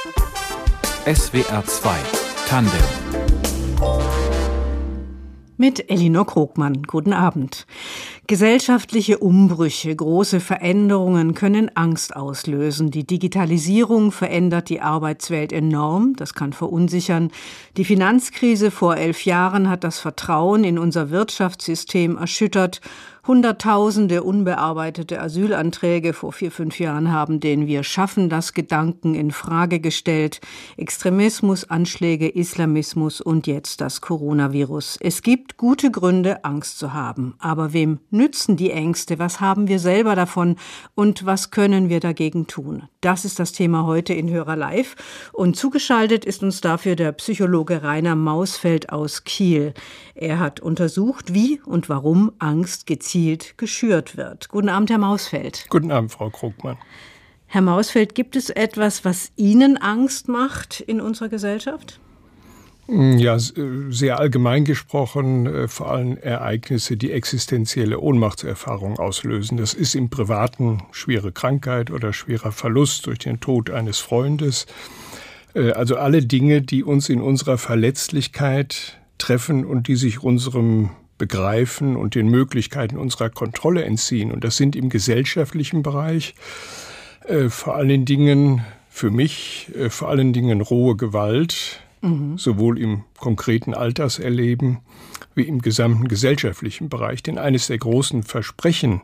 SWR 2 Tandem mit Elinor Krogmann. Guten Abend. Gesellschaftliche Umbrüche, große Veränderungen können Angst auslösen. Die Digitalisierung verändert die Arbeitswelt enorm. Das kann verunsichern. Die Finanzkrise vor 11 Jahren hat das Vertrauen in unser Wirtschaftssystem erschüttert. Hunderttausende unbearbeitete Asylanträge vor 4-5 Jahren haben den Wir-schaffen-das-Gedanken in Frage gestellt. Extremismus, Anschläge, Islamismus und jetzt das Coronavirus. Es gibt gute Gründe, Angst zu haben. Aber wem nützen die Ängste? Was haben wir selber davon? Und was können wir dagegen tun? Das ist das Thema heute in Hörer Live. Und zugeschaltet ist uns dafür der Psychologe Rainer Mausfeld aus Kiel. Er hat untersucht, wie und warum Angst gezielt geschürt wird. Guten Abend, Herr Mausfeld. Guten Abend, Frau Krogmann. Herr Mausfeld, gibt es etwas, was Ihnen Angst macht in unserer Gesellschaft? Ja, sehr allgemein gesprochen, vor allem Ereignisse, die existenzielle Ohnmachtserfahrung auslösen. Das ist im Privaten schwere Krankheit oder schwerer Verlust durch den Tod eines Freundes. Also alle Dinge, die uns in unserer Verletzlichkeit treffen und die sich unserem Begreifen und den Möglichkeiten unserer Kontrolle entziehen. Und das sind im gesellschaftlichen Bereich vor allen Dingen für mich vor allen Dingen rohe Gewalt, sowohl im konkreten Alltagserleben wie im gesamten gesellschaftlichen Bereich. Denn eines der großen Versprechen,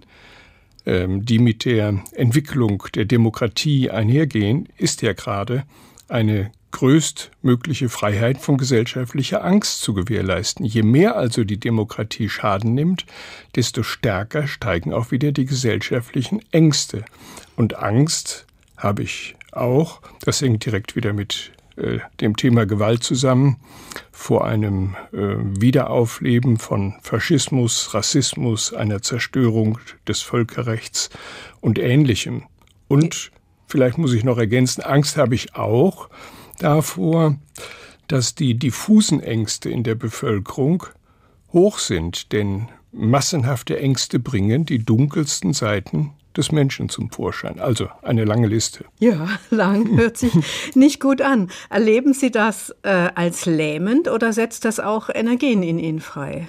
die mit der Entwicklung der Demokratie einhergehen, ist ja gerade eine größtmögliche Freiheit von gesellschaftlicher Angst zu gewährleisten. Je mehr also die Demokratie Schaden nimmt, desto stärker steigen auch wieder die gesellschaftlichen Ängste. Und Angst habe ich auch, das hängt direkt wieder mit dem Thema Gewalt zusammen, vor einem Wiederaufleben von Faschismus, Rassismus, einer Zerstörung des Völkerrechts und Ähnlichem. Und vielleicht muss ich noch ergänzen, Angst habe ich auch davor, dass die diffusen Ängste in der Bevölkerung hoch sind, denn massenhafte Ängste bringen die dunkelsten Seiten des Menschen zum Vorschein. Also eine lange Liste. Ja, lang hört sich nicht gut an. Erleben Sie das als lähmend oder setzt das auch Energien in Ihnen frei?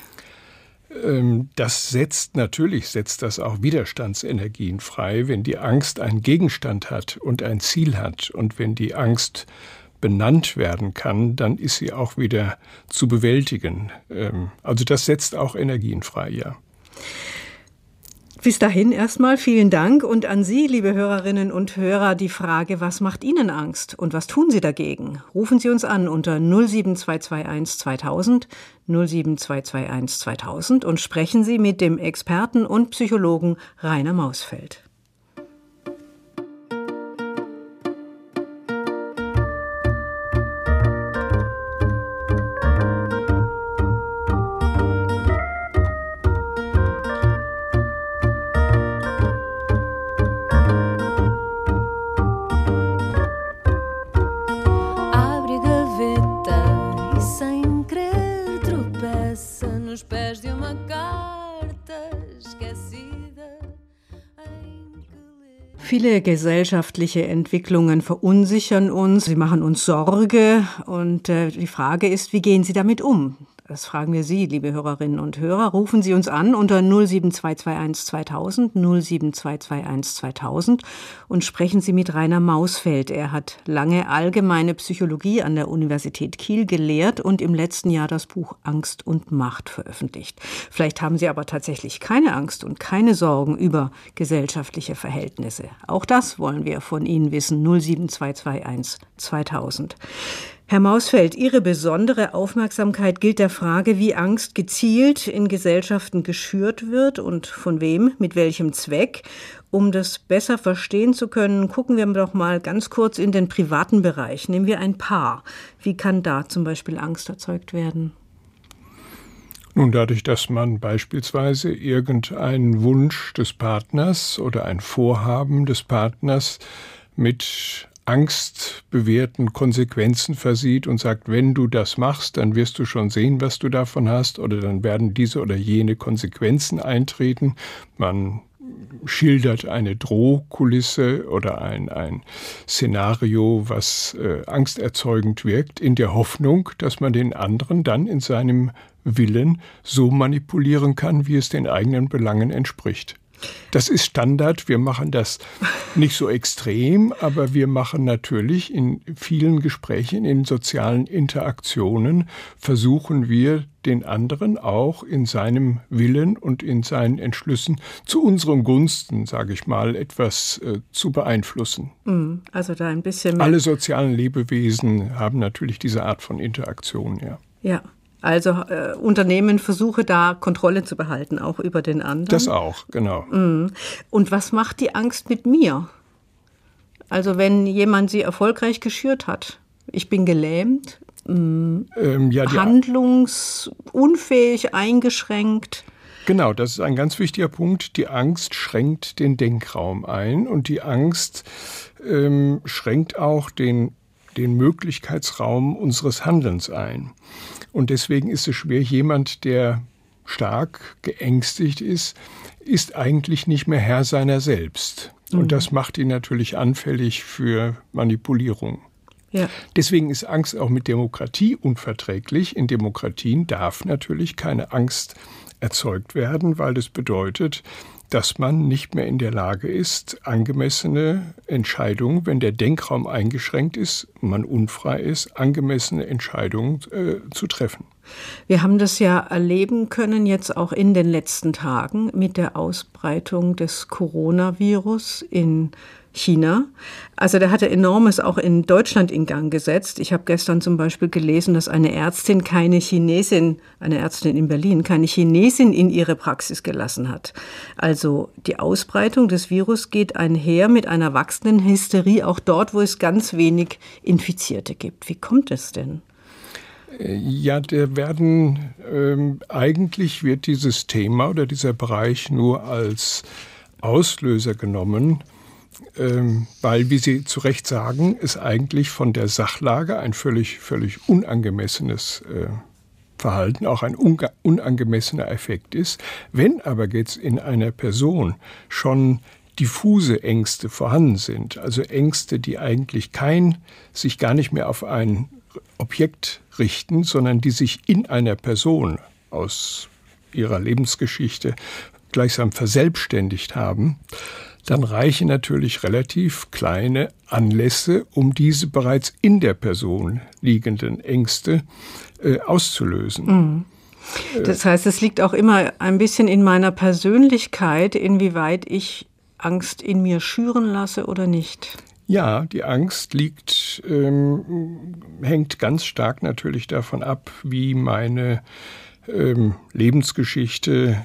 Das setzt das auch Widerstandsenergien frei, wenn die Angst einen Gegenstand hat und ein Ziel hat. Und wenn die Angst benannt werden kann, dann ist sie auch wieder zu bewältigen. Also das setzt auch Energien frei, ja. Bis dahin erstmal vielen Dank und an Sie, liebe Hörerinnen und Hörer, die Frage, was macht Ihnen Angst und was tun Sie dagegen? Rufen Sie uns an unter 07221 2000, 07221 2000 und sprechen Sie mit dem Experten und Psychologen Rainer Mausfeld. Viele gesellschaftliche Entwicklungen verunsichern uns, sie machen uns Sorge und die Frage ist, wie gehen Sie damit um? Das fragen wir Sie, liebe Hörerinnen und Hörer. Rufen Sie uns an unter 07221 2000, 07221 2000 und sprechen Sie mit Rainer Mausfeld. Er hat lange allgemeine Psychologie an der Universität Kiel gelehrt und im letzten Jahr das Buch Angst und Macht veröffentlicht. Vielleicht haben Sie aber tatsächlich keine Angst und keine Sorgen über gesellschaftliche Verhältnisse. Auch das wollen wir von Ihnen wissen. 07221 2000. Herr Mausfeld, Ihre besondere Aufmerksamkeit gilt der Frage, wie Angst gezielt in Gesellschaften geschürt wird und von wem, mit welchem Zweck. Um das besser verstehen zu können, gucken wir doch mal ganz kurz in den privaten Bereich. Nehmen wir ein Paar. Wie kann da zum Beispiel Angst erzeugt werden? Nun, dadurch, dass man beispielsweise irgendeinen Wunsch des Partners oder ein Vorhaben des Partners mit angstbewehrten Konsequenzen versieht und sagt, wenn du das machst, dann wirst du schon sehen, was du davon hast, oder dann werden diese oder jene Konsequenzen eintreten. Man schildert eine Drohkulisse oder ein Szenario, was angsterzeugend wirkt, in der Hoffnung, dass man den anderen dann in seinem Willen so manipulieren kann, wie es den eigenen Belangen entspricht. Das ist Standard. Wir machen das nicht so extrem, aber wir machen natürlich in vielen Gesprächen, in sozialen Interaktionen, versuchen wir den anderen auch in seinem Willen und in seinen Entschlüssen zu unseren Gunsten, sage ich mal, etwas zu beeinflussen. Also da ein bisschen mehr. Alle sozialen Lebewesen haben natürlich diese Art von Interaktion, ja. Ja. Also Unternehmen Versuche, da Kontrolle zu behalten, auch über den anderen. Das auch, genau. Und was macht die Angst mit mir? Also wenn jemand sie erfolgreich geschürt hat, ich bin gelähmt, handlungsunfähig, eingeschränkt. Genau, das ist ein ganz wichtiger Punkt. Die Angst schränkt den Denkraum ein und die Angst schränkt auch den Möglichkeitsraum unseres Handelns ein. Und deswegen ist es schwer, jemand, der stark geängstigt ist eigentlich nicht mehr Herr seiner selbst. Und das macht ihn natürlich anfällig für Manipulierung. Ja. Deswegen ist Angst auch mit Demokratie unverträglich. In Demokratien darf natürlich keine Angst erzeugt werden, weil das bedeutet, dass man nicht mehr in der Lage ist, angemessene Entscheidungen, wenn der Denkraum eingeschränkt ist, man unfrei ist, angemessene Entscheidungen zu treffen. Wir haben das ja erleben können jetzt auch in den letzten Tagen mit der Ausbreitung des Coronavirus in China. Also der hatte Enormes auch in Deutschland in Gang gesetzt. Ich habe gestern zum Beispiel gelesen, dass eine Ärztin in Berlin, keine Chinesin in ihre Praxis gelassen hat. Also die Ausbreitung des Virus geht einher mit einer wachsenden Hysterie, auch dort, wo es ganz wenig Infizierte gibt. Wie kommt es denn? Ja, eigentlich wird dieses Thema oder dieser Bereich nur als Auslöser genommen, weil, wie Sie zu Recht sagen, es eigentlich von der Sachlage ein völlig unangemessenes Verhalten, auch ein unangemessener Effekt ist. Wenn aber jetzt in einer Person schon diffuse Ängste vorhanden sind, also Ängste, die eigentlich sich gar nicht mehr auf ein Objekt richten, sondern die sich in einer Person aus ihrer Lebensgeschichte gleichsam verselbstständigt haben, dann reichen natürlich relativ kleine Anlässe, um diese bereits in der Person liegenden Ängste auszulösen. Das heißt, es liegt auch immer ein bisschen in meiner Persönlichkeit, inwieweit ich Angst in mir schüren lasse oder nicht. Ja, die Angst hängt ganz stark natürlich davon ab, wie meine Lebensgeschichte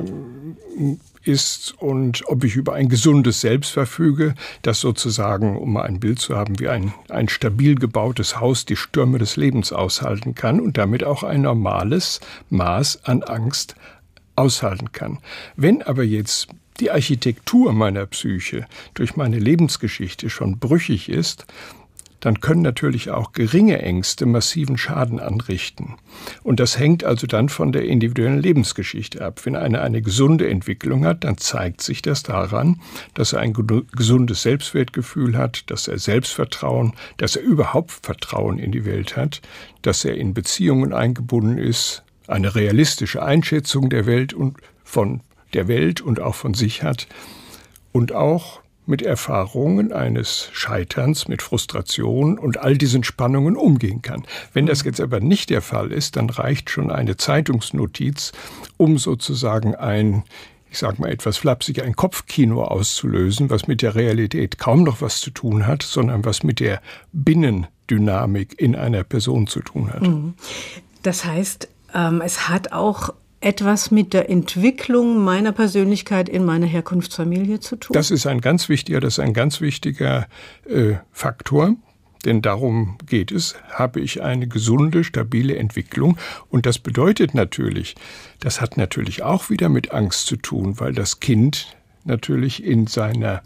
ist und ob ich über ein gesundes Selbst verfüge, das sozusagen, um mal ein Bild zu haben, wie ein stabil gebautes Haus die Stürme des Lebens aushalten kann und damit auch ein normales Maß an Angst aushalten kann. Wenn aber jetzt die Architektur meiner Psyche durch meine Lebensgeschichte schon brüchig ist, dann können natürlich auch geringe Ängste massiven Schaden anrichten. Und das hängt also dann von der individuellen Lebensgeschichte ab. Wenn einer eine gesunde Entwicklung hat, dann zeigt sich das daran, dass er ein gesundes Selbstwertgefühl hat, dass er Selbstvertrauen, dass er überhaupt Vertrauen in die Welt hat, dass er in Beziehungen eingebunden ist, eine realistische Einschätzung der Welt und auch von sich hat und auch mit Erfahrungen eines Scheiterns, mit Frustration und all diesen Spannungen umgehen kann. Wenn das jetzt aber nicht der Fall ist, dann reicht schon eine Zeitungsnotiz, um sozusagen etwas flapsig, ein Kopfkino auszulösen, was mit der Realität kaum noch was zu tun hat, sondern was mit der Binnendynamik in einer Person zu tun hat. Das heißt, es hat auch etwas mit der Entwicklung meiner Persönlichkeit in meiner Herkunftsfamilie zu tun? Das ist ein ganz wichtiger Faktor, denn darum geht es. Habe ich eine gesunde, stabile Entwicklung? Und das bedeutet natürlich, das hat natürlich auch wieder mit Angst zu tun, weil das Kind natürlich in seiner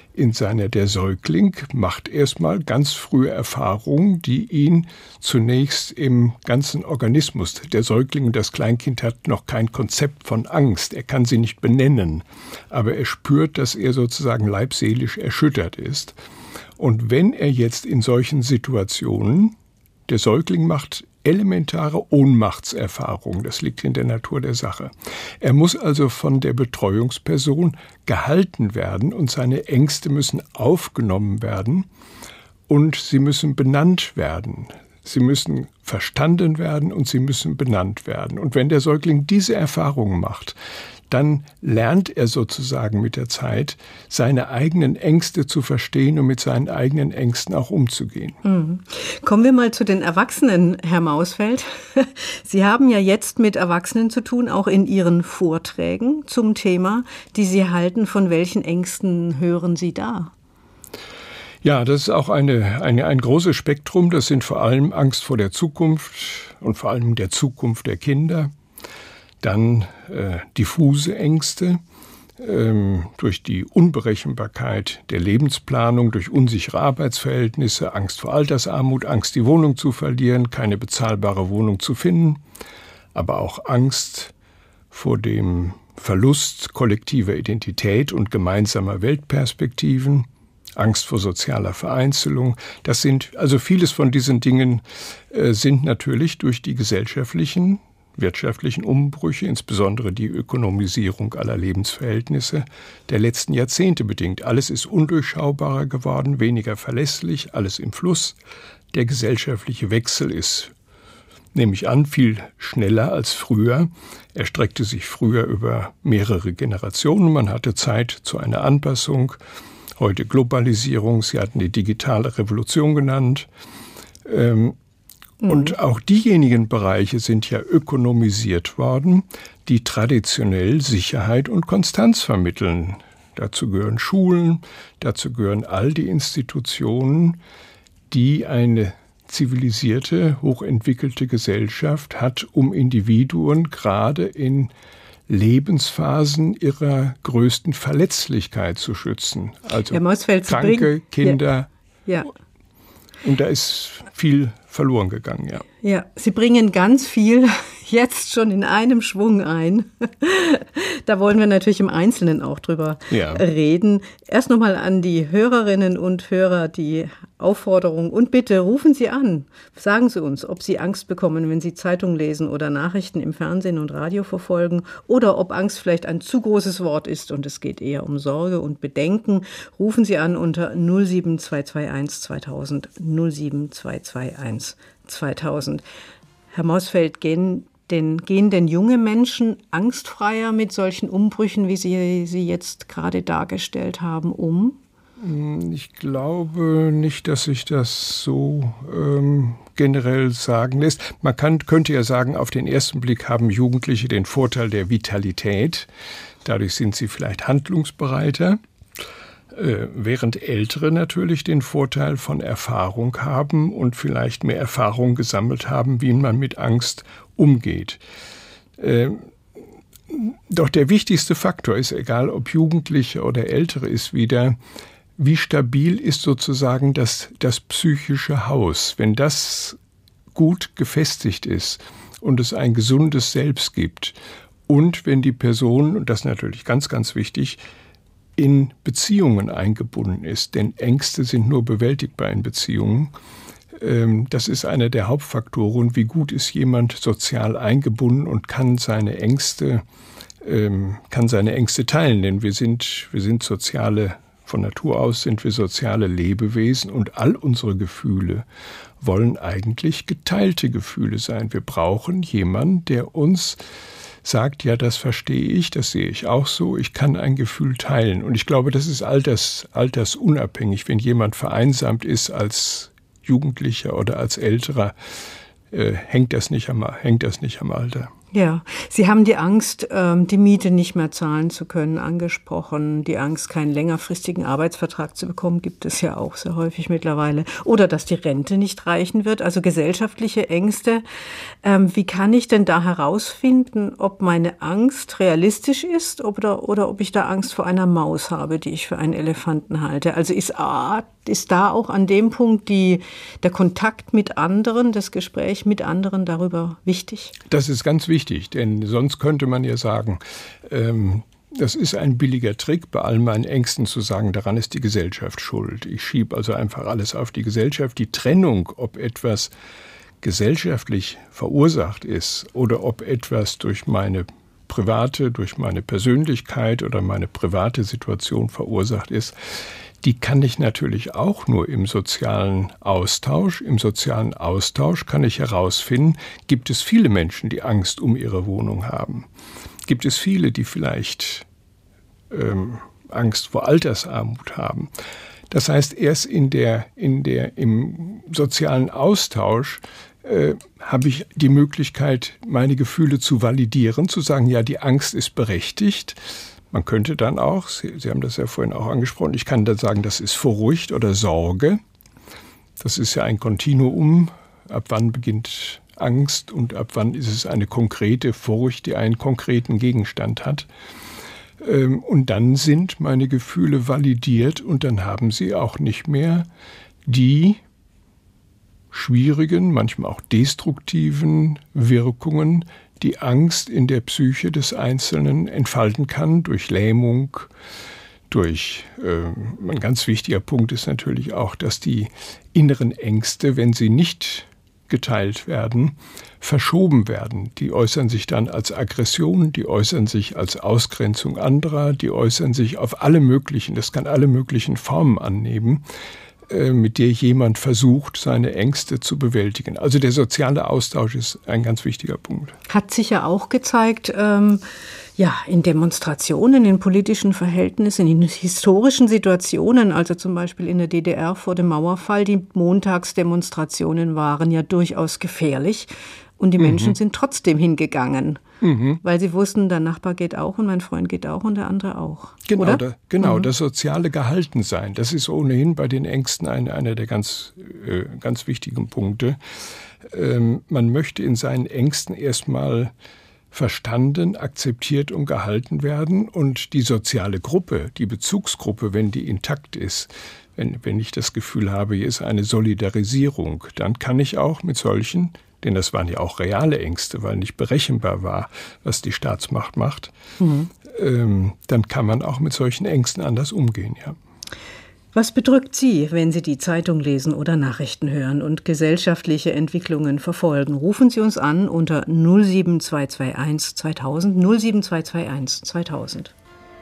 Der Säugling macht erstmal ganz frühe Erfahrungen, die ihn zunächst im ganzen Organismus, der Säugling und das Kleinkind hat noch kein Konzept von Angst, er kann sie nicht benennen, aber er spürt, dass er sozusagen leibseelisch erschüttert ist. Und wenn er jetzt in solchen Situationen, der Säugling macht elementare Ohnmachtserfahrung, das liegt in der Natur der Sache. Er muss also von der Betreuungsperson gehalten werden und seine Ängste müssen aufgenommen werden und sie müssen benannt werden. Sie müssen verstanden werden und sie müssen benannt werden. Und wenn der Säugling diese Erfahrungen macht, dann lernt er sozusagen mit der Zeit, seine eigenen Ängste zu verstehen und mit seinen eigenen Ängsten auch umzugehen. Mhm. Kommen wir mal zu den Erwachsenen, Herr Mausfeld. Sie haben ja jetzt mit Erwachsenen zu tun, auch in Ihren Vorträgen zum Thema, die Sie halten. Von welchen Ängsten hören Sie da? Ja, das ist auch ein großes Spektrum. Das sind vor allem Angst vor der Zukunft und vor allem der Zukunft der Kinder. Dann diffuse Ängste durch die Unberechenbarkeit der Lebensplanung, durch unsichere Arbeitsverhältnisse, Angst vor Altersarmut, Angst, die Wohnung zu verlieren, keine bezahlbare Wohnung zu finden, aber auch Angst vor dem Verlust kollektiver Identität und gemeinsamer Weltperspektiven, Angst vor sozialer Vereinzelung. Das sind, also vieles von diesen Dingen sind natürlich durch die gesellschaftlichen, wirtschaftlichen Umbrüche, insbesondere die Ökonomisierung aller Lebensverhältnisse der letzten Jahrzehnte bedingt. Alles ist undurchschaubarer geworden, weniger verlässlich, alles im Fluss. Der gesellschaftliche Wechsel ist, nehme ich an, viel schneller als früher. Er streckte sich früher über mehrere Generationen. Man hatte Zeit zu einer Anpassung. Heute Globalisierung, Sie hatten die digitale Revolution genannt. Und auch diejenigen Bereiche sind ja ökonomisiert worden, die traditionell Sicherheit und Konstanz vermitteln. Dazu gehören Schulen, dazu gehören all die Institutionen, die eine zivilisierte, hochentwickelte Gesellschaft hat, um Individuen gerade in Lebensphasen ihrer größten Verletzlichkeit zu schützen. Also kranke Kinder. Ja. Und da ist viel verloren gegangen, ja. Ja, Sie bringen ganz viel jetzt schon in einem Schwung ein. Da wollen wir natürlich im Einzelnen auch drüber reden. Erst nochmal an die Hörerinnen und Hörer die Aufforderung und bitte rufen Sie an. Sagen Sie uns, ob Sie Angst bekommen, wenn Sie Zeitung lesen oder Nachrichten im Fernsehen und Radio verfolgen oder ob Angst vielleicht ein zu großes Wort ist und es geht eher um Sorge und Bedenken. Rufen Sie an unter 07221 2000 07221 2000. Herr Mausfeld, gehen denn junge Menschen angstfreier mit solchen Umbrüchen, wie Sie sie jetzt gerade dargestellt haben, um? Ich glaube nicht, dass sich das so generell sagen lässt. Man könnte ja sagen, auf den ersten Blick haben Jugendliche den Vorteil der Vitalität. Dadurch sind sie vielleicht handlungsbereiter. Während Ältere natürlich den Vorteil von Erfahrung haben und vielleicht mehr Erfahrung gesammelt haben, wie man mit Angst umgeht. Doch der wichtigste Faktor ist, egal ob Jugendliche oder Ältere, ist wieder, wie stabil ist sozusagen das psychische Haus. Wenn das gut gefestigt ist und es ein gesundes Selbst gibt und wenn die Person, und das ist natürlich ganz, ganz wichtig, in Beziehungen eingebunden ist, denn Ängste sind nur bewältigbar in Beziehungen. Das ist einer der Hauptfaktoren, wie gut ist jemand sozial eingebunden und kann seine Ängste teilen, denn wir sind soziale, von Natur aus sind wir soziale Lebewesen und all unsere Gefühle wollen eigentlich geteilte Gefühle sein. Wir brauchen jemanden, der uns sagt, ja, das verstehe ich, das sehe ich auch so, ich kann ein Gefühl teilen. Und ich glaube, das ist altersunabhängig. Wenn jemand vereinsamt ist als Jugendlicher oder als Älterer, hängt das nicht am Alter. Ja, Sie haben die Angst, die Miete nicht mehr zahlen zu können, angesprochen. Die Angst, keinen längerfristigen Arbeitsvertrag zu bekommen, gibt es ja auch sehr häufig mittlerweile. Oder dass die Rente nicht reichen wird, also gesellschaftliche Ängste. Wie kann ich denn da herausfinden, ob meine Angst realistisch ist oder ob ich da Angst vor einer Maus habe, die ich für einen Elefanten halte? Also ist da auch an dem Punkt der Kontakt mit anderen, das Gespräch mit anderen darüber wichtig? Das ist ganz wichtig, denn sonst könnte man ja sagen, das ist ein billiger Trick, bei all meinen Ängsten zu sagen, daran ist die Gesellschaft schuld. Ich schiebe also einfach alles auf die Gesellschaft. Die Trennung, ob etwas gesellschaftlich verursacht ist oder ob etwas durch meine Persönlichkeit oder meine private Situation verursacht ist, die kann ich natürlich auch nur im sozialen Austausch. Im sozialen Austausch kann ich herausfinden, gibt es viele Menschen, die Angst um ihre Wohnung haben? Gibt es viele, die vielleicht Angst vor Altersarmut haben? Das heißt, erst im sozialen Austausch habe ich die Möglichkeit, meine Gefühle zu validieren, zu sagen, ja, die Angst ist berechtigt. Man könnte dann auch, Sie haben das ja vorhin auch angesprochen, ich kann dann sagen, das ist Furcht oder Sorge. Das ist ja ein Kontinuum. Ab wann beginnt Angst und ab wann ist es eine konkrete Furcht, die einen konkreten Gegenstand hat. Und dann sind meine Gefühle validiert und dann haben sie auch nicht mehr die schwierigen, manchmal auch destruktiven Wirkungen, die Angst in der Psyche des Einzelnen entfalten kann, durch Lähmung, ein ganz wichtiger Punkt ist natürlich auch, dass die inneren Ängste, wenn sie nicht geteilt werden, verschoben werden. Die äußern sich dann als Aggression, die äußern sich als Ausgrenzung anderer, die äußern sich auf alle möglichen, das kann alle möglichen Formen annehmen, mit der jemand versucht, seine Ängste zu bewältigen. Also der soziale Austausch ist ein ganz wichtiger Punkt. Hat sich ja auch gezeigt, in Demonstrationen, in politischen Verhältnissen, in historischen Situationen, also zum Beispiel in der DDR vor dem Mauerfall, die Montagsdemonstrationen waren ja durchaus gefährlich und die Menschen sind trotzdem hingegangen, weil sie wussten, der Nachbar geht auch und mein Freund geht auch und der andere auch. Genau, das soziale Gehaltensein, das ist ohnehin bei den Ängsten einer der ganz wichtigen Punkte. Man möchte in seinen Ängsten erstmal verstanden, akzeptiert und gehalten werden. Und die soziale Gruppe, die Bezugsgruppe, wenn die intakt ist, wenn ich das Gefühl habe, hier ist eine Solidarisierung, dann kann ich auch mit solchen, denn das waren ja auch reale Ängste, weil nicht berechenbar war, was die Staatsmacht macht, dann kann man auch mit solchen Ängsten anders umgehen, ja. Was bedrückt Sie, wenn Sie die Zeitung lesen oder Nachrichten hören und gesellschaftliche Entwicklungen verfolgen? Rufen Sie uns an unter 07221 2000, 07221 2000.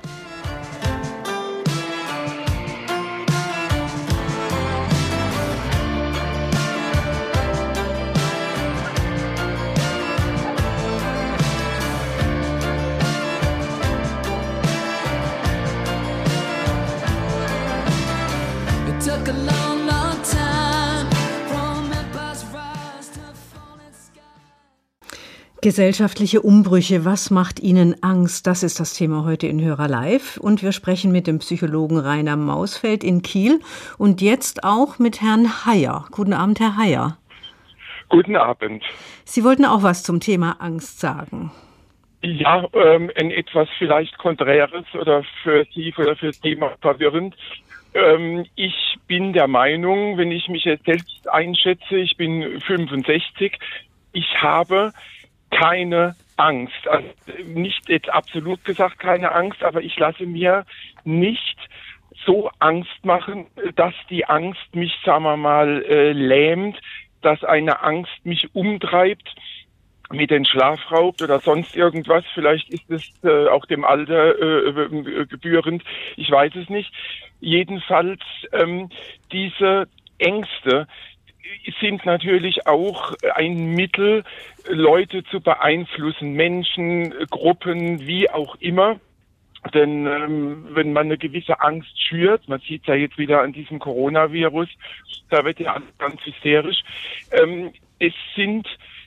Gesellschaftliche Umbrüche, was macht Ihnen Angst? Das ist das Thema heute in Hörer Live. Und wir sprechen mit dem Psychologen Rainer Mausfeld in Kiel und jetzt auch mit Herrn Heyer. Guten Abend, Herr Heyer. Guten Abend. Sie wollten auch was zum Thema Angst sagen. Ja, ein etwas vielleicht Konträres oder für Sie mal verwirrend. Ich bin der Meinung, wenn ich mich jetzt selbst einschätze, ich bin 65, ich habe keine Angst. Also nicht jetzt absolut gesagt keine Angst, aber ich lasse mir nicht so Angst machen, dass die Angst mich, sagen wir mal, lähmt, dass eine Angst mich umtreibt, mit den Schlaf raubt oder sonst irgendwas. Vielleicht ist es auch dem Alter gebührend. Ich weiß es nicht. Jedenfalls diese Ängste sind natürlich auch ein Mittel, Leute zu beeinflussen, Menschen, Gruppen, wie auch immer. Denn wenn man eine gewisse Angst schürt, man sieht ja jetzt wieder an diesem Coronavirus, da wird ja alles ganz hysterisch. Es sind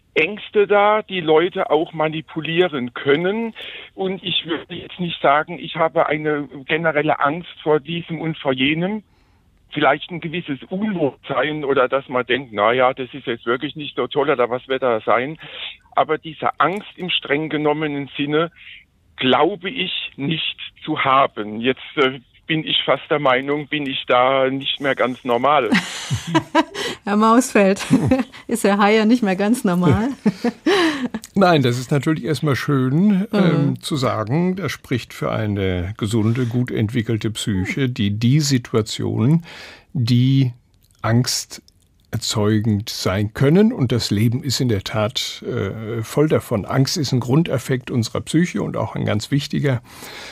Ängste da, die Leute auch manipulieren können. Und ich würde jetzt nicht sagen, ich habe eine generelle Angst vor diesem und vor jenem. Vielleicht ein gewisses Unwohlsein oder dass man denkt, naja, das ist jetzt wirklich nicht so toll oder was wird da sein. Aber diese Angst im streng genommenen Sinne glaube ich nicht zu haben. Jetzt bin ich fast der Meinung, bin ich da nicht mehr ganz normal. Herr Mausfeld, ist Herr Heyer nicht mehr ganz normal? Nein, das ist natürlich erstmal schön zu sagen, das spricht für eine gesunde, gut entwickelte Psyche, die Situationen, die angsterzeugend sein können, und das Leben ist in der Tat voll davon. Angst ist ein Grundaffekt unserer Psyche und auch ein ganz wichtiger,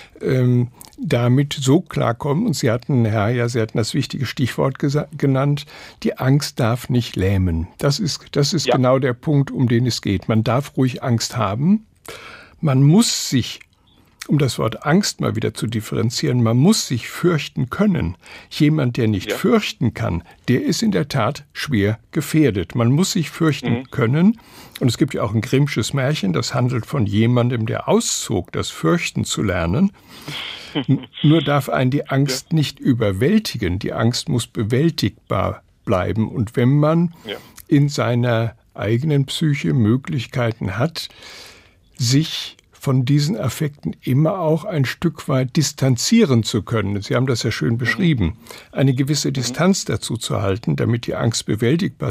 damit so klarkommen. Und Sie hatten das wichtige Stichwort genannt, die Angst darf nicht lähmen. Das ist genau der Punkt, um den es geht. Man darf ruhig Angst haben. Man muss sich, um das Wort Angst mal wieder zu differenzieren, man muss sich fürchten können. Jemand, der nicht fürchten kann, der ist in der Tat schwer gefährdet. Man muss sich fürchten können. Und es gibt ja auch ein Grimmsches Märchen, das handelt von jemandem, der auszog, das Fürchten zu lernen. Nur darf einen die Angst nicht überwältigen. Die Angst muss bewältigbar bleiben. Und wenn man in seiner eigenen Psyche Möglichkeiten hat, sich von diesen Affekten immer auch ein Stück weit distanzieren zu können. Sie haben das ja schön beschrieben. Eine gewisse Distanz dazu zu halten, damit die Angst bewältigbar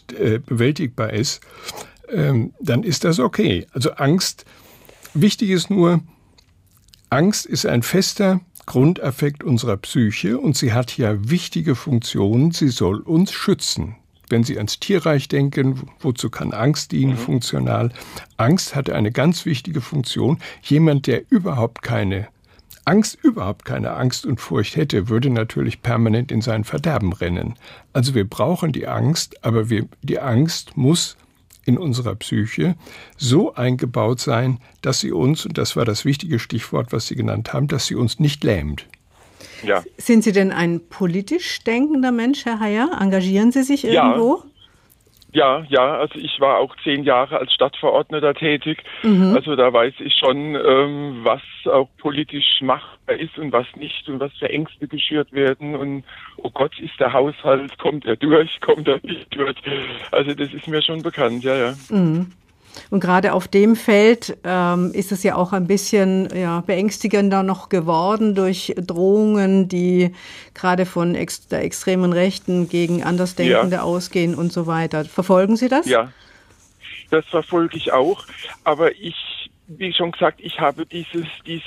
ist, dann ist das okay. Also Angst, wichtig ist nur, Angst ist ein fester Grundaffekt unserer Psyche und sie hat ja wichtige Funktionen. Sie soll uns schützen. Wenn Sie ans Tierreich denken, wozu kann Angst dienen, funktional? Angst hat eine ganz wichtige Funktion. Jemand, der überhaupt keine Angst und Furcht hätte, würde natürlich permanent in sein Verderben rennen. Also wir brauchen die Angst, aber die Angst muss in unserer Psyche so eingebaut sein, dass sie uns, und das war das wichtige Stichwort, was Sie genannt haben, dass sie uns nicht lähmt. Ja. Sind Sie denn ein politisch denkender Mensch, Herr Heyer? Engagieren Sie sich irgendwo? Ja, also ich war auch 10 Jahre als Stadtverordneter tätig. Also da weiß ich schon, was auch politisch machbar ist und was nicht und was für Ängste geschürt werden. Und oh Gott, ist der Haushalt, kommt er durch, kommt er nicht durch. Also das ist mir schon bekannt, ja. Und gerade auf dem Feld ist es ja auch ein bisschen beängstigender noch geworden durch Drohungen, die gerade von der extremen Rechten gegen Andersdenkende ausgehen und so weiter. Verfolgen Sie das? Ja, das verfolge ich auch. Aber wie schon gesagt, ich habe dieses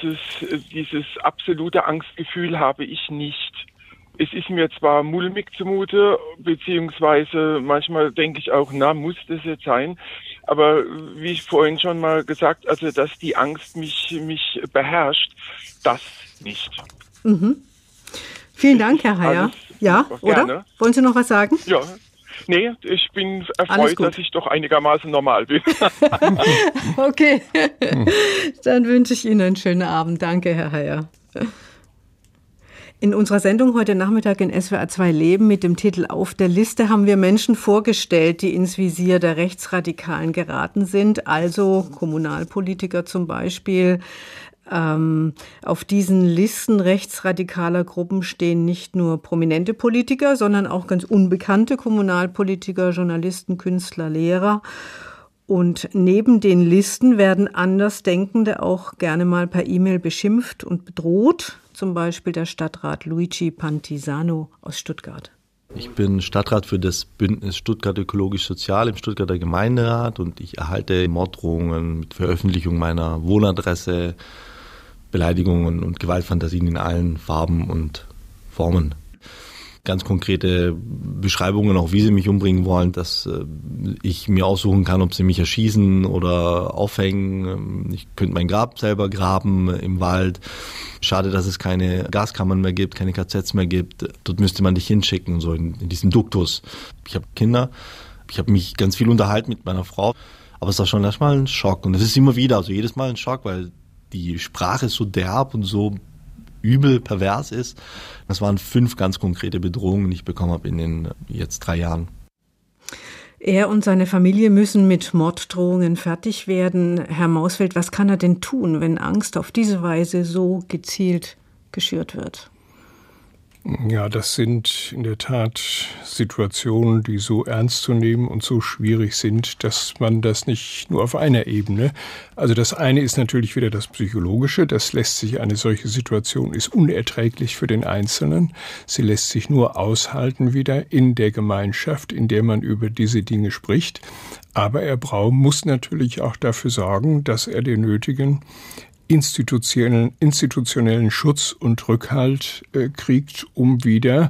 absolute Angstgefühl habe ich nicht. Es ist mir zwar mulmig zumute, beziehungsweise manchmal denke ich auch, muss das jetzt sein? Aber wie ich vorhin schon mal gesagt, also dass die Angst mich beherrscht, das nicht. Vielen Dank, Herr Heyer. Ja, oder? Gerne. Wollen Sie noch was sagen? Ja. Nee, ich bin erfreut, dass ich doch einigermaßen normal bin. Okay, dann wünsche ich Ihnen einen schönen Abend. Danke, Herr Heyer. In unserer Sendung heute Nachmittag in SWR 2 Leben mit dem Titel Auf der Liste haben wir Menschen vorgestellt, die ins Visier der Rechtsradikalen geraten sind, also Kommunalpolitiker zum Beispiel. Auf diesen Listen rechtsradikaler Gruppen stehen nicht nur prominente Politiker, sondern auch ganz unbekannte Kommunalpolitiker, Journalisten, Künstler, Lehrer. Und neben den Listen werden Andersdenkende auch gerne mal per E-Mail beschimpft und bedroht. Zum Beispiel der Stadtrat Luigi Pantisano aus Stuttgart. Ich bin Stadtrat für das Bündnis Stuttgart Ökologisch-Sozial im Stuttgarter Gemeinderat und ich erhalte Morddrohungen mit Veröffentlichung meiner Wohnadresse, Beleidigungen und Gewaltfantasien in allen Farben und Formen. Ganz konkrete Beschreibungen, auch wie sie mich umbringen wollen, dass ich mir aussuchen kann, ob sie mich erschießen oder aufhängen. Ich könnte mein Grab selber graben im Wald. Schade, dass es keine Gaskammern mehr gibt, keine KZs mehr gibt. Dort müsste man dich hinschicken, so in diesem Duktus. Ich habe Kinder, ich habe mich ganz viel unterhalten mit meiner Frau, aber es war schon erstmal ein Schock. Und es ist immer wieder, also jedes Mal ein Schock, weil die Sprache so derb und so übel pervers ist. Das waren 5 ganz konkrete Bedrohungen, die ich bekommen habe in den jetzt 3 Jahren. Er und seine Familie müssen mit Morddrohungen fertig werden. Herr Mausfeld, was kann er denn tun, wenn Angst auf diese Weise so gezielt geschürt wird? Ja, das sind in der Tat Situationen, die so ernst zu nehmen und so schwierig sind, dass man das nicht nur auf einer Ebene. Also das eine ist natürlich wieder das Psychologische. Das lässt sich, eine solche Situation ist unerträglich für den Einzelnen. Sie lässt sich nur aushalten wieder in der Gemeinschaft, in der man über diese Dinge spricht. Aber er muss natürlich auch dafür sorgen, dass er den nötigen institutionellen Schutz und Rückhalt kriegt, um wieder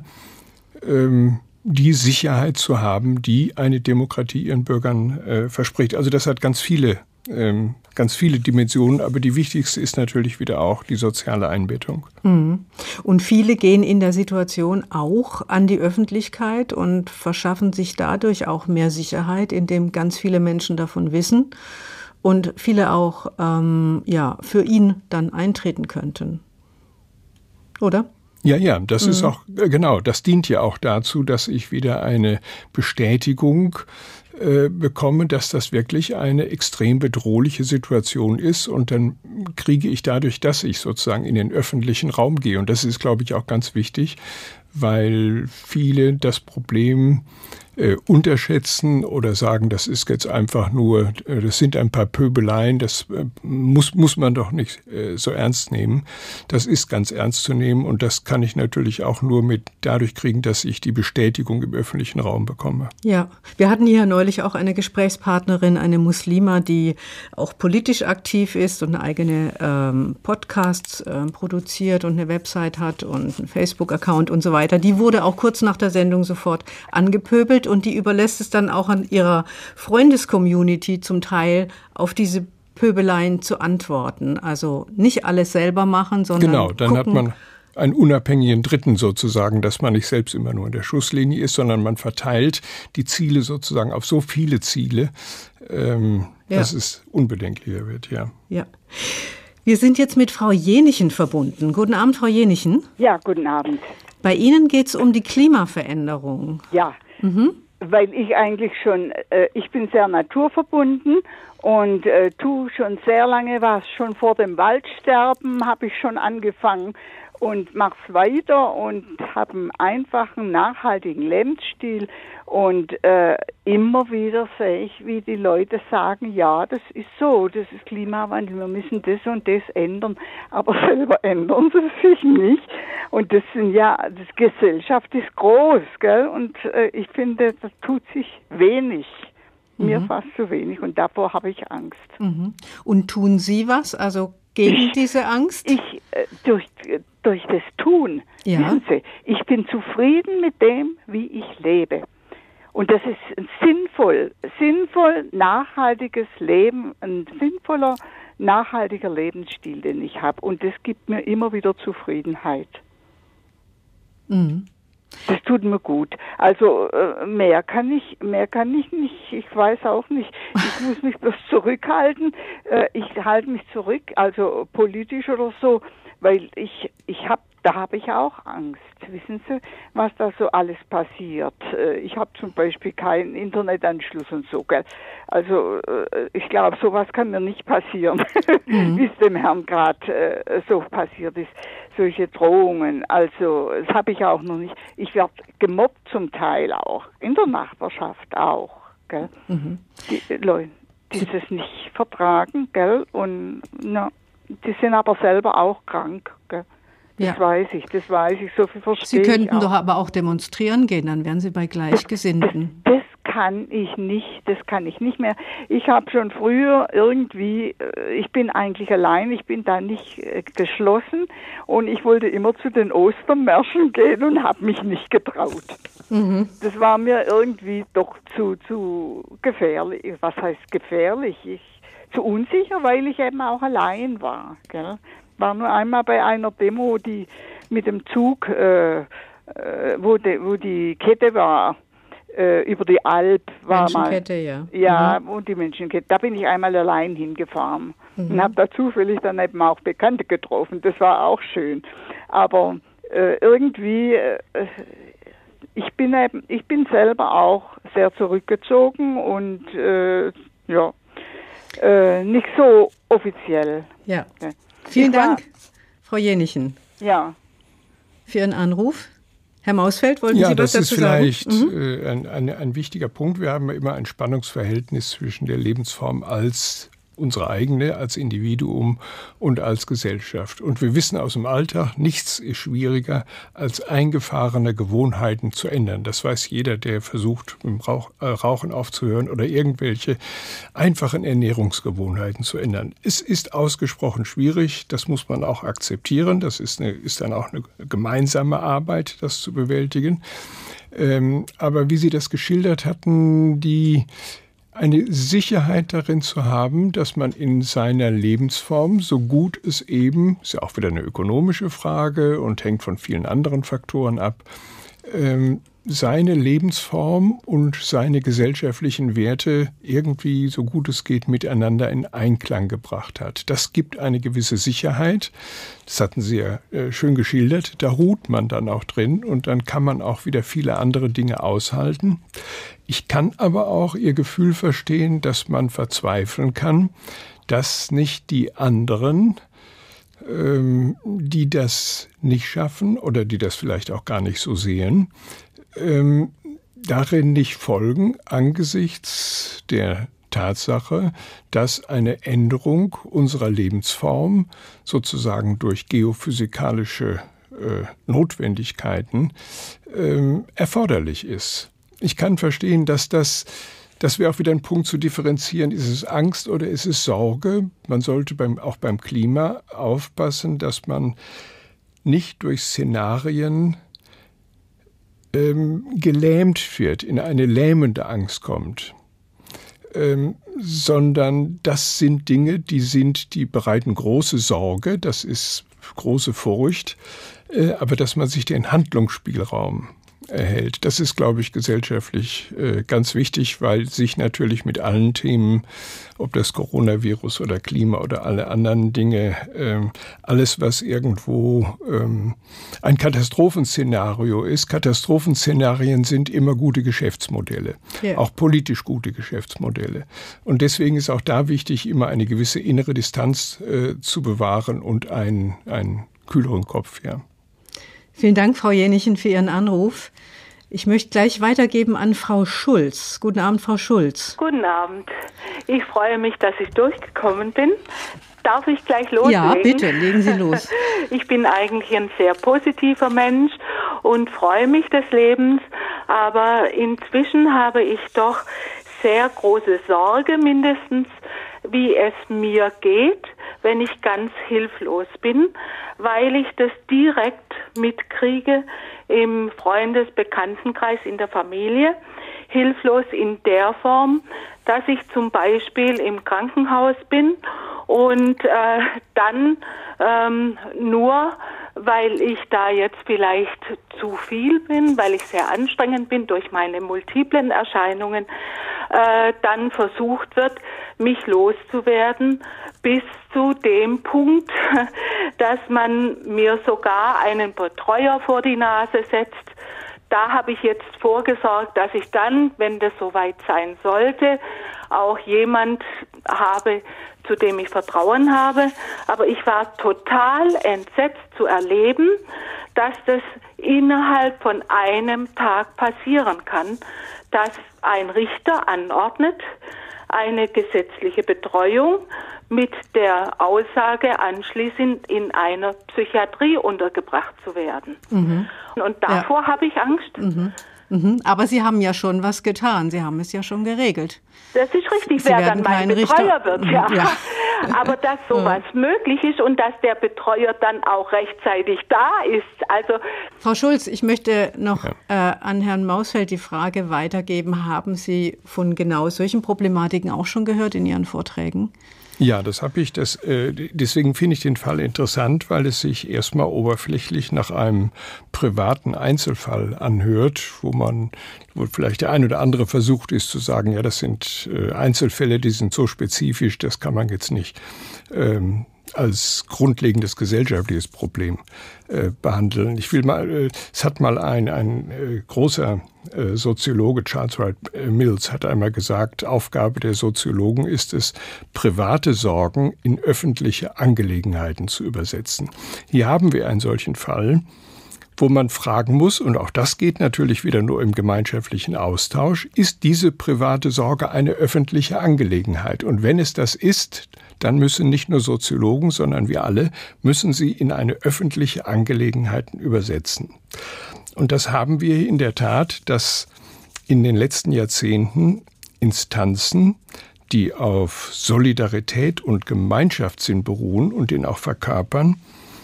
die Sicherheit zu haben, die eine Demokratie ihren Bürgern verspricht. Also das hat ganz viele Dimensionen, aber die wichtigste ist natürlich wieder auch die soziale Einbettung. Und viele gehen in der Situation auch an die Öffentlichkeit und verschaffen sich dadurch auch mehr Sicherheit, indem ganz viele Menschen davon wissen. Und viele auch für ihn dann eintreten könnten. Oder? Ja, das ist auch, genau, das dient ja auch dazu, dass ich wieder eine Bestätigung bekomme, dass das wirklich eine extrem bedrohliche Situation ist. Und dann kriege ich dadurch, dass ich sozusagen in den öffentlichen Raum gehe. Und das ist, glaube ich, auch ganz wichtig, weil viele das Problem unterschätzen oder sagen, das ist jetzt einfach nur, das sind ein paar Pöbeleien, das muss man doch nicht so ernst nehmen. Das ist ganz ernst zu nehmen und das kann ich natürlich auch nur dadurch kriegen, dass ich die Bestätigung im öffentlichen Raum bekomme. Ja, wir hatten hier neulich auch eine Gesprächspartnerin, eine Muslima, die auch politisch aktiv ist und eine eigene Podcasts produziert und eine Website hat und einen Facebook-Account und so weiter. Die wurde auch kurz nach der Sendung sofort angepöbelt und die überlässt es dann auch an ihrer Freundescommunity zum Teil auf diese Pöbeleien zu antworten. Also nicht alles selber machen, sondern genau, dann gucken. Hat man einen unabhängigen Dritten sozusagen, dass man nicht selbst immer nur in der Schusslinie ist, sondern man verteilt die Ziele sozusagen auf so viele Ziele, dass es unbedenklicher wird, ja. Ja. Wir sind jetzt mit Frau Jenichen verbunden. Guten Abend, Frau Jenichen. Ja, guten Abend. Bei Ihnen geht es um die Klimaveränderung. Ja, weil ich eigentlich ich bin sehr naturverbunden und tue schon sehr lange was. Schon vor dem Waldsterben habe ich schon angefangen und mache es weiter und habe einen einfachen, nachhaltigen Lebensstil. Und immer wieder sehe ich, wie die Leute sagen, ja, das ist so, das ist Klimawandel, wir müssen das und das ändern. Aber selber ändern sie sich nicht. Und das Gesellschaft ist groß, gell? Und ich finde, das tut sich wenig. Mir fast zu wenig. Und davor habe ich Angst. Und tun Sie was, also gegen diese Angst? Durch das Tun, wissen Sie, ich bin zufrieden mit dem, wie ich lebe. Und das ist ein sinnvoll nachhaltiges Leben, ein sinnvoller, nachhaltiger Lebensstil, den ich habe. Und das gibt mir immer wieder Zufriedenheit. Das tut mir gut. Also mehr kann ich nicht. Ich weiß auch nicht. Ich muss mich bloß zurückhalten. Ich halte mich zurück, also politisch oder so, weil da habe ich auch Angst. Wissen Sie, was da so alles passiert? Ich habe zum Beispiel keinen Internetanschluss und so, gell? Also ich glaube, sowas kann mir nicht passieren, wie es dem Herrn gerade so passiert ist. Solche Drohungen, also das habe ich auch noch nicht. Ich werde gemobbt zum Teil auch, in der Nachbarschaft auch, gell? Die Leute, die das nicht vertragen, gell? Und die sind aber selber auch krank, gell? Das weiß ich, so viel verstehe ich. Sie könnten doch aber auch demonstrieren gehen, dann wären Sie bei Gleichgesinnten. Das kann ich nicht mehr. Ich habe schon früher ich bin eigentlich allein, ich bin da nicht geschlossen und ich wollte immer zu den Ostermärschen gehen und habe mich nicht getraut. Das war mir irgendwie doch zu gefährlich. Was heißt gefährlich? Zu unsicher, weil ich eben auch allein war, gell? War nur einmal bei einer Demo, die mit dem Zug, wo die Kette war, über die Alp war Menschenkette, ja. Ja, und die Menschenkette. Da bin ich einmal allein hingefahren und habe da zufällig dann eben auch Bekannte getroffen. Das war auch schön. Aber irgendwie ich bin selber auch sehr zurückgezogen und nicht so offiziell. Ja. Vielen Dank, Frau Jenichen. Ja. Für Ihren Anruf. Herr Mausfeld, wollten Sie was dazu sagen? Ja, das ist vielleicht ein wichtiger Punkt. Wir haben ja immer ein Spannungsverhältnis zwischen der Lebensform als unsere eigene, als Individuum und als Gesellschaft. Und wir wissen aus dem Alltag, nichts ist schwieriger, als eingefahrene Gewohnheiten zu ändern. Das weiß jeder, der versucht, mit dem Rauchen aufzuhören oder irgendwelche einfachen Ernährungsgewohnheiten zu ändern. Es ist ausgesprochen schwierig, das muss man auch akzeptieren. Das ist dann auch eine gemeinsame Arbeit, das zu bewältigen. Aber wie Sie das geschildert hatten, eine Sicherheit darin zu haben, dass man in seiner Lebensform, so gut es eben, ist ja auch wieder eine ökonomische Frage und hängt von vielen anderen Faktoren ab, seine Lebensform und seine gesellschaftlichen Werte irgendwie, so gut es geht, miteinander in Einklang gebracht hat. Das gibt eine gewisse Sicherheit. Das hatten Sie ja schön geschildert. Da ruht man dann auch drin und dann kann man auch wieder viele andere Dinge aushalten. Ich kann aber auch Ihr Gefühl verstehen, dass man verzweifeln kann, dass nicht die anderen, die das nicht schaffen oder die das vielleicht auch gar nicht so sehen, darin nicht folgen angesichts der Tatsache, dass eine Änderung unserer Lebensform sozusagen durch geophysikalische Notwendigkeiten erforderlich ist. Ich kann verstehen, dass das wäre auch wieder ein Punkt zu differenzieren. Ist es Angst oder ist es Sorge? Man sollte auch beim Klima aufpassen, dass man nicht durch Szenarien gelähmt wird, in eine lähmende Angst kommt, sondern das sind Dinge, die bereiten große Sorge, das ist große Furcht, aber dass man sich den Handlungsspielraum erhält. Das ist, glaube ich, gesellschaftlich ganz wichtig, weil sich natürlich mit allen Themen, ob das Coronavirus oder Klima oder alle anderen Dinge, alles, was irgendwo ein Katastrophenszenario ist. Katastrophenszenarien sind immer gute Geschäftsmodelle, auch politisch gute Geschäftsmodelle. Und deswegen ist auch da wichtig, immer eine gewisse innere Distanz zu bewahren und einen kühleren Kopf, ja. Vielen Dank, Frau Jenichen, für Ihren Anruf. Ich möchte gleich weitergeben an Frau Schulz. Guten Abend, Frau Schulz. Guten Abend. Ich freue mich, dass ich durchgekommen bin. Darf ich gleich loslegen? Ja, bitte, legen Sie los. Ich bin eigentlich ein sehr positiver Mensch und freue mich des Lebens, aber inzwischen habe ich doch sehr große Sorge mindestens, wie es mir geht, wenn ich ganz hilflos bin, weil ich das direkt mitkriege im Freundes-Bekanntenkreis, in der Familie. Hilflos in der Form, dass ich zum Beispiel im Krankenhaus bin und dann nur, weil ich da jetzt vielleicht zu viel bin, weil ich sehr anstrengend bin durch meine multiplen Erscheinungen, dann versucht wird, mich loszuwerden, bis zu dem Punkt, dass man mir sogar einen Betreuer vor die Nase setzt. Da habe ich jetzt vorgesorgt, dass ich dann, wenn das soweit sein sollte, auch jemand habe, zu dem ich Vertrauen habe. Aber ich war total entsetzt zu erleben, dass das innerhalb von einem Tag passieren kann, dass ein Richter anordnet, eine gesetzliche Betreuung mit der Aussage, anschließend in einer Psychiatrie untergebracht zu werden. Mhm. Und davor habe ich Angst. Mhm. Mhm. Aber Sie haben ja schon was getan. Sie haben es ja schon geregelt. Das ist richtig, wer dann mein Betreuer wird. Ja. Aber dass sowas möglich ist und dass der Betreuer dann auch rechtzeitig da ist. Also Frau Schulz, ich möchte noch an Herrn Mausfeld die Frage weitergeben. Haben Sie von genau solchen Problematiken auch schon gehört in Ihren Vorträgen? Ja, das habe ich. Deswegen finde ich den Fall interessant, weil es sich erstmal oberflächlich nach einem privaten Einzelfall anhört, wo vielleicht der ein oder andere versucht ist zu sagen, ja, das sind Einzelfälle, die sind so spezifisch, das kann man jetzt nicht als grundlegendes gesellschaftliches Problem behandeln. Es hat mal ein großer Soziologe, Charles Wright Mills, hat einmal gesagt, Aufgabe der Soziologen ist es, private Sorgen in öffentliche Angelegenheiten zu übersetzen. Hier haben wir einen solchen Fall, wo man fragen muss, und auch das geht natürlich wieder nur im gemeinschaftlichen Austausch, ist diese private Sorge eine öffentliche Angelegenheit? Und wenn es das ist, dann müssen nicht nur Soziologen, sondern wir alle, müssen sie in eine öffentliche Angelegenheit übersetzen. Und das haben wir in der Tat, dass in den letzten Jahrzehnten Instanzen, die auf Solidarität und Gemeinschaftssinn beruhen und den auch verkörpern,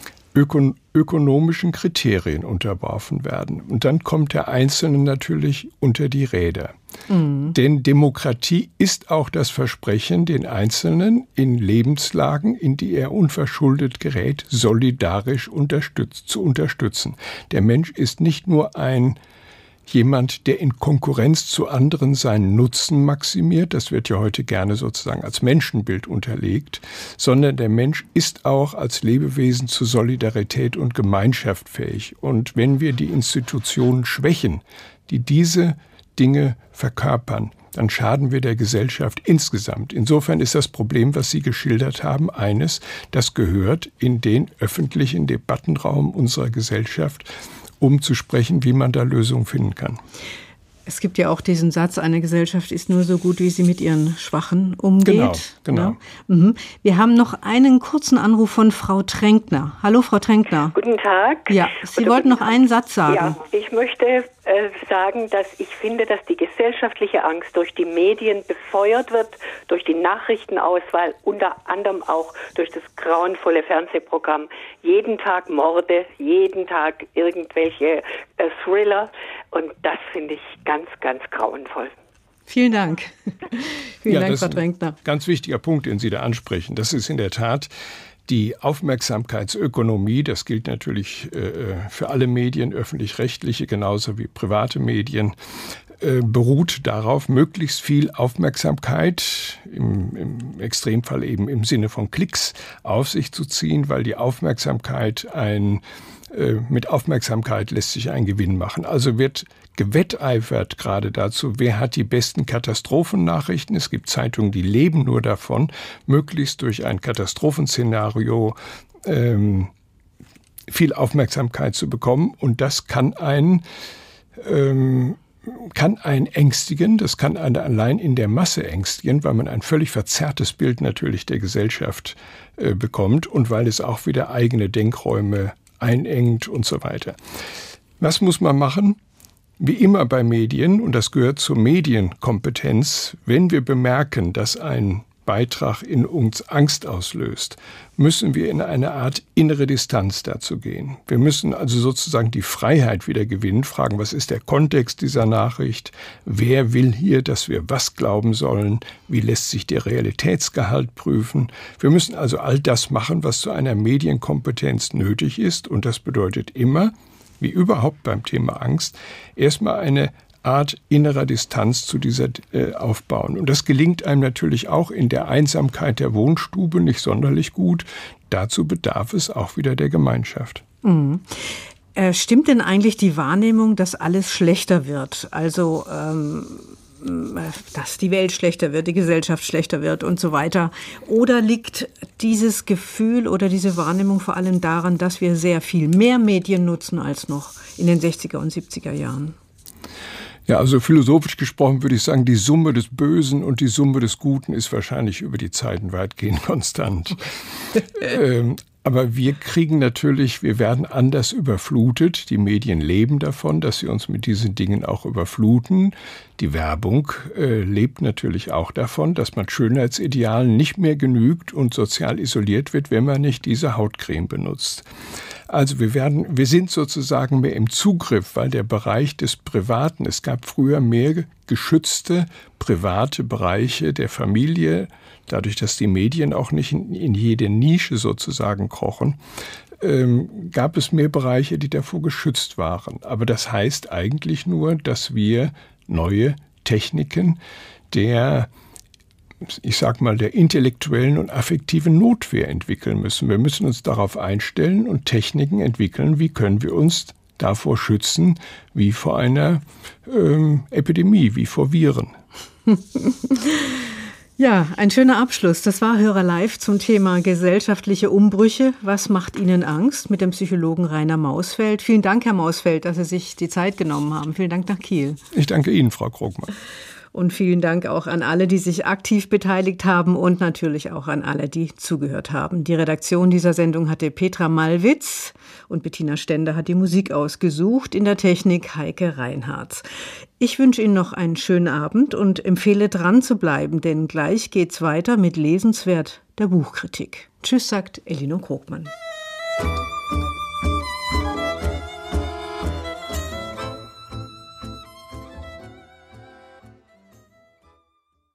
ökonomischen Kriterien unterworfen werden. Und dann kommt der Einzelne natürlich unter die Räder. Mhm. Denn Demokratie ist auch das Versprechen, den Einzelnen in Lebenslagen, in die er unverschuldet gerät, solidarisch zu unterstützen. Der Mensch ist nicht nur jemand, der in Konkurrenz zu anderen seinen Nutzen maximiert, das wird ja heute gerne sozusagen als Menschenbild unterlegt, sondern der Mensch ist auch als Lebewesen zu Solidarität und Gemeinschaft fähig. Und wenn wir die Institutionen schwächen, die diese Dinge verkörpern, dann schaden wir der Gesellschaft insgesamt. Insofern ist das Problem, was Sie geschildert haben, eines, das gehört in den öffentlichen Debattenraum unserer Gesellschaft, um zu sprechen, wie man da Lösungen finden kann. Es gibt ja auch diesen Satz, eine Gesellschaft ist nur so gut, wie sie mit ihren Schwachen umgeht. Genau. Ja. Mhm. Wir haben noch einen kurzen Anruf von Frau Tränkner. Hallo, Frau Tränkner. Guten Tag. Ja, Sie wollten noch einen Satz sagen. Ja, ich möchte sagen, dass ich finde, dass die gesellschaftliche Angst durch die Medien befeuert wird, durch die Nachrichtenauswahl, unter anderem auch durch das grauenvolle Fernsehprogramm. Jeden Tag Morde, jeden Tag irgendwelche Thriller. Und das finde ich ganz, ganz grauenvoll. Vielen Dank. Vielen Dank, Frau Tränkner. Ganz wichtiger Punkt, den Sie da ansprechen. Das ist in der Tat die Aufmerksamkeitsökonomie. Das gilt natürlich für alle Medien, öffentlich-rechtliche genauso wie private Medien, beruht darauf, möglichst viel Aufmerksamkeit, im Extremfall eben im Sinne von Klicks, auf sich zu ziehen, weil die Aufmerksamkeit mit Aufmerksamkeit lässt sich ein Gewinn machen. Also wird gewetteifert gerade dazu, wer hat die besten Katastrophennachrichten. Es gibt Zeitungen, die leben nur davon, möglichst durch ein Katastrophenszenario viel Aufmerksamkeit zu bekommen. Und das kann einen ängstigen, das kann einen allein in der Masse ängstigen, weil man ein völlig verzerrtes Bild natürlich der Gesellschaft bekommt und weil es auch wieder eigene Denkräume einengt und so weiter. Was muss man machen? Wie immer bei Medien, und das gehört zur Medienkompetenz, wenn wir bemerken, dass ein Beitrag in uns Angst auslöst, müssen wir in eine Art innere Distanz dazu gehen. Wir müssen also sozusagen die Freiheit wieder gewinnen, fragen, was ist der Kontext dieser Nachricht, wer will hier, dass wir was glauben sollen, wie lässt sich der Realitätsgehalt prüfen. Wir müssen also all das machen, was zu einer Medienkompetenz nötig ist, und das bedeutet immer, wie überhaupt beim Thema Angst, erstmal eine Art innerer Distanz zu dieser aufbauen. Und das gelingt einem natürlich auch in der Einsamkeit der Wohnstube nicht sonderlich gut. Dazu bedarf es auch wieder der Gemeinschaft. Mhm. Stimmt denn eigentlich die Wahrnehmung, dass alles schlechter wird? Also, dass die Welt schlechter wird, die Gesellschaft schlechter wird und so weiter? Oder liegt dieses Gefühl oder diese Wahrnehmung vor allem daran, dass wir sehr viel mehr Medien nutzen als noch in den 60er und 70er Jahren? Ja, also philosophisch gesprochen würde ich sagen, die Summe des Bösen und die Summe des Guten ist wahrscheinlich über die Zeiten weitgehend konstant. Aber wir werden anders überflutet. Die Medien leben davon, dass sie uns mit diesen Dingen auch überfluten. Die Werbung lebt natürlich auch davon, dass man Schönheitsidealen nicht mehr genügt und sozial isoliert wird, wenn man nicht diese Hautcreme benutzt. Also wir sind sozusagen mehr im Zugriff, weil der Bereich des Privaten, es gab früher mehr geschützte private Bereiche der Familie, dadurch, dass die Medien auch nicht in jede Nische sozusagen krochen, gab es mehr Bereiche, die davor geschützt waren. Aber das heißt eigentlich nur, dass wir neue Techniken der ich sag mal, der intellektuellen und affektiven Notwehr entwickeln müssen. Wir müssen uns darauf einstellen und Techniken entwickeln, wie können wir uns davor schützen, wie vor einer Epidemie, wie vor Viren. Ja, ein schöner Abschluss. Das war Hörer Live zum Thema gesellschaftliche Umbrüche. Was macht Ihnen Angst? Mit dem Psychologen Rainer Mausfeld. Vielen Dank, Herr Mausfeld, dass Sie sich die Zeit genommen haben. Vielen Dank nach Kiel. Ich danke Ihnen, Frau Krogmann. Und vielen Dank auch an alle, die sich aktiv beteiligt haben und natürlich auch an alle, die zugehört haben. Die Redaktion dieser Sendung hatte Petra Malwitz und Bettina Stender hat die Musik ausgesucht. In der Technik Heike Reinhardt. Ich wünsche Ihnen noch einen schönen Abend und empfehle dran zu bleiben, denn gleich geht's weiter mit Lesenswert der Buchkritik. Tschüss, sagt Elinor Krogmann.